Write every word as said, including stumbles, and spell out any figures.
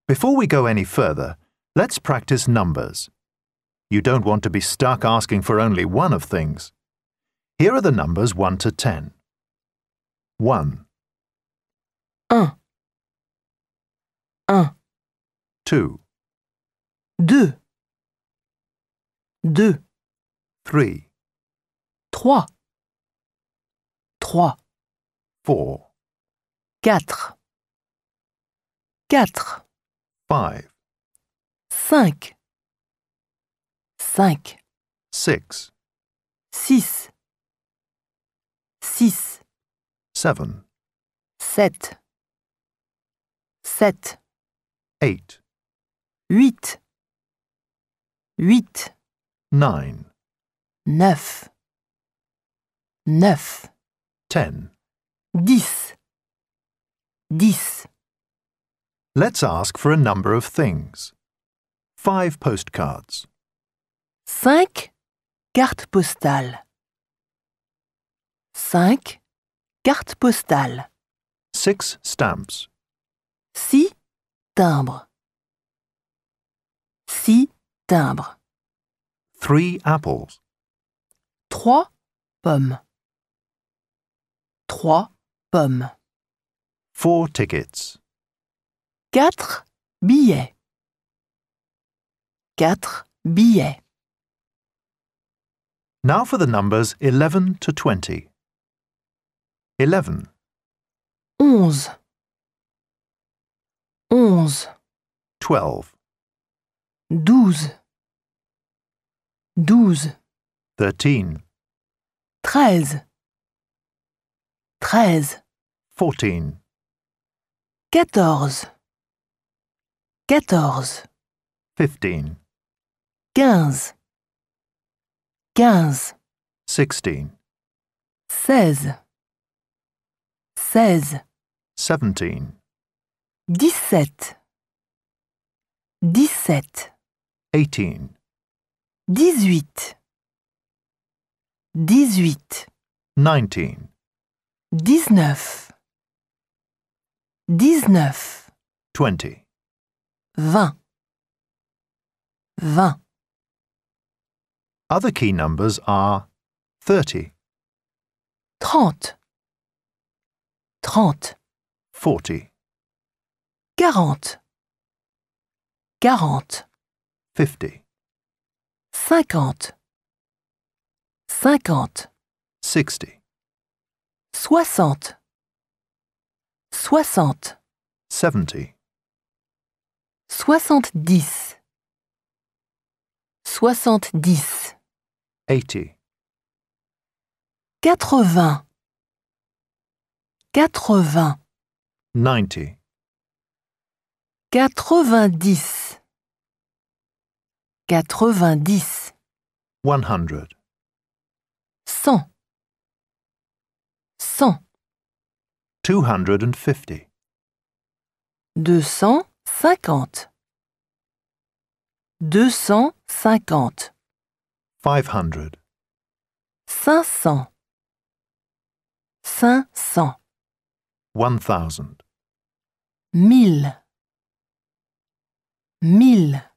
Before we go any further, let's practice numbers. You don't want to be stuck asking for only one of things. Here are the numbers one to ten. one. un, un, two. deux, deux, three. trois, trois, four. quatre, quatre, five. cinq, cinq, six. six, six, seven. sept, sept, eight. huit, huit, nine. neuf, neuf, ten. dix, dix. Let's ask for a number of things. Five postcards. Cinq cartes postales. Cinq cartes postales. Six stamps. Six timbres. Six timbres. Three apples. Trois pommes. Trois pommes. Four tickets. Quatre billets. Quatre billets. Now for the numbers eleven to twenty. eleven. Onze. Onze. twelve. Douze. Douze. thirteen. Treize. Treize. fourteen. Quatorze. Quatorze. fifteen. Quinze. Quinze. sixteen. Seize. Seize. seventeen. Dix-sept. Dix-sept. eighteen. Dix-huit. Dix-huit. nineteen. Dix-neuf. Dix-neuf. twenty. Vingt. Vingt. Other key numbers are thirty. Trente. Trente. forty. Quarante. Quarante. fifty. Cinquante. Cinquante. sixty. Soixante. Soixante. seventy. Soixante-dix. Soixante-dix. eighty. Quatre-vingts. Quatre-vingts. ninety. Quatre-vingt-dix. Quatre-vingt-dix. one hundred. Cent. Cent. two hundred and fifty. Deux cent cinquante. Deux cent cinquante. five hundred. Cinq cents. Cinq cents. one thousand. Mille. Mille.